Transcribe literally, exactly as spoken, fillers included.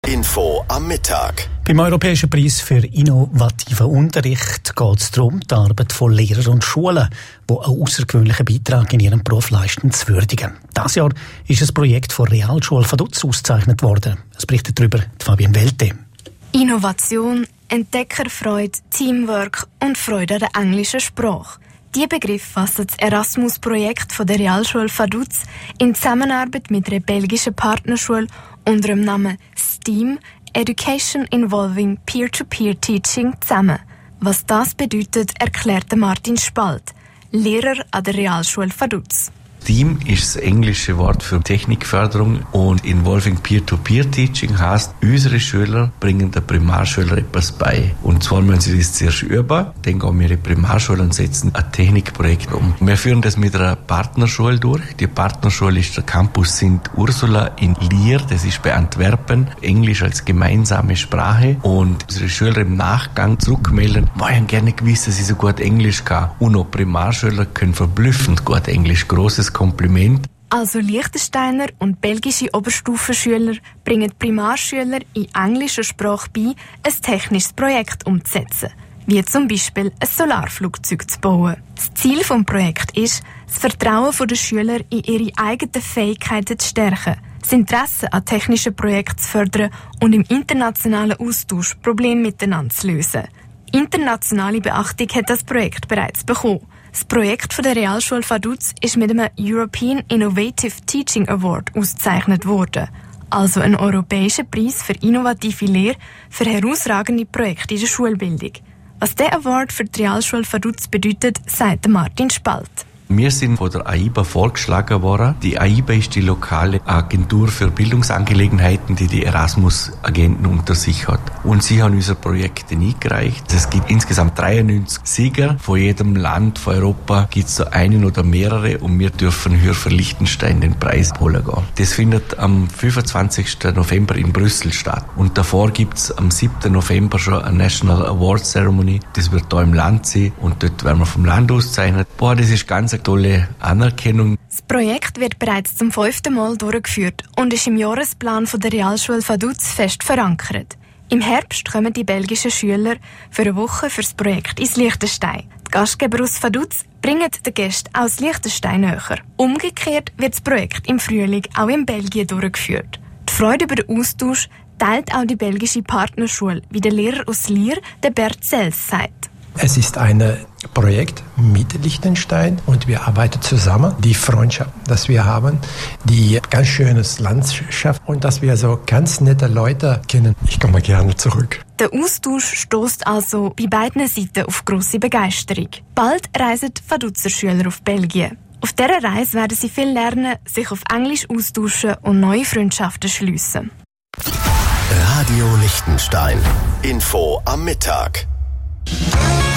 Info am Mittag. Beim Europäischen Preis für innovativen Unterricht geht es darum, die Arbeit von Lehrern und Schulen, die einen außergewöhnlichen Beitrag in ihrem Beruf leisten, zu würdigen. Dieses Jahr ist ein Projekt von Realschule Vaduz ausgezeichnet worden. Es berichtet darüber Fabian Welte. Innovation, Entdeckerfreude, Teamwork und Freude an der englischen Sprache. Diese Begriffe fassen das Erasmus-Projekt von der Realschule Vaduz in Zusammenarbeit mit einer belgischen Partnerschule unter dem Namen STEAM Education Involving Peer-to-Peer Teaching zusammen. Was das bedeutet, erklärte Martin Spalt, Lehrer an der Realschule Vaduz. STEAM ist das englische Wort für Technikförderung und Involving Peer-to-Peer-Teaching heisst, unsere Schüler bringen den Primarschülern etwas bei. Und zwar müssen sie das zuerst üben, dann gehen wir in die Primarschule und setzen ein Technikprojekt um. Wir führen das mit einer Partnerschule durch. Die Partnerschule ist der Campus Sint Ursula in Lier, das ist bei Antwerpen, Englisch als gemeinsame Sprache. Und unsere Schüler im Nachgang zurückmelden, wir hätten gerne gewusst, dass ich so gut Englisch kann. Und auch Primarschüler können verblüffend gut Englisch. Grosses Kompliment. Also Liechtensteiner und belgische Oberstufenschüler bringen Primarschüler in englischer Sprache bei, ein technisches Projekt umzusetzen, wie zum Beispiel ein Solarflugzeug zu bauen. Das Ziel des Projekts ist, das Vertrauen der Schüler in ihre eigenen Fähigkeiten zu stärken, das Interesse an technischen Projekten zu fördern und im internationalen Austausch Probleme miteinander zu lösen. Internationale Beachtung hat das Projekt bereits bekommen. Das Projekt von der Realschule Vaduz ist mit einem European Innovative Teaching Award ausgezeichnet worden, also ein europäischer Preis für innovative Lehre für herausragende Projekte in der Schulbildung. Was der Award für die Realschule Vaduz bedeutet, sagt Martin Spalt. Wir sind von der A I B A vorgeschlagen worden. Die A I B A ist die lokale Agentur für Bildungsangelegenheiten, die die Erasmus-Agenten unter sich hat. Und sie haben unsere Projekte eingereicht. Es gibt insgesamt dreiundneunzig Sieger. Von jedem Land von Europa gibt es so einen oder mehrere und wir dürfen hier für Liechtenstein den Preis holen gehen. Das findet am fünfundzwanzigsten November in Brüssel statt. Und davor gibt es am siebten November schon eine National Award Ceremony. Das wird hier im Land sein und dort werden wir vom Land auszeichnet. Boah, das ist ganz eine tolle Anerkennung. Das Projekt wird bereits zum fünften Mal durchgeführt und ist im Jahresplan von der Realschule Vaduz fest verankert. Im Herbst kommen die belgischen Schüler für eine Woche für das Projekt ins Liechtenstein. Die Gastgeber aus Vaduz bringen den Gästen aus Liechtenstein näher. Umgekehrt wird das Projekt im Frühling auch in Belgien durchgeführt. Die Freude über den Austausch teilt auch die belgische Partnerschule, wie der Lehrer aus Lier, der Bert Sels, sagt. Es ist ein Projekt mit Liechtenstein und wir arbeiten zusammen. Die Freundschaft, das wir haben, die ganz schönes Landschaft und dass wir so ganz nette Leute kennen. Ich komme gerne zurück. Der Austausch stößt also bei beiden Seiten auf grosse Begeisterung. Bald reisen die Vaduzer Schüler auf Belgien. Auf dieser Reise werden sie viel lernen, sich auf Englisch austauschen und neue Freundschaften schliessen. Radio Liechtenstein. Info am Mittag.